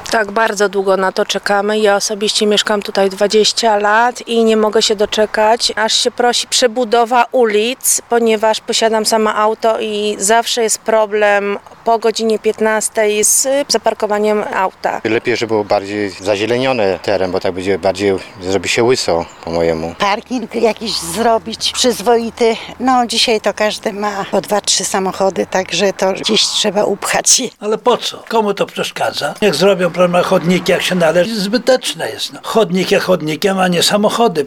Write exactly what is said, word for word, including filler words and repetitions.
Tak, bardzo długo na to czekamy. Ja osobiście mieszkam tutaj dwadzieścia lat i nie mogę się doczekać, aż się prosi przebudowa ulic, ponieważ posiadam sama auto i zawsze jest problem po godzinie piętnastej z zaparkowaniem auta. Lepiej, żeby był bardziej zazieleniony teren, bo tak będzie bardziej, zrobi się łyso po mojemu. Parking jakiś zrobić przyzwoity. No dzisiaj to każdy ma po dwa, trzy samochody, także to gdzieś trzeba upchać je. Ale po co? Komu to przeszkadza? Niech zrobią problem chodniki jak się należy. Zbyteczne jest. No. Chodnik jak chodnikiem, a nie samochody.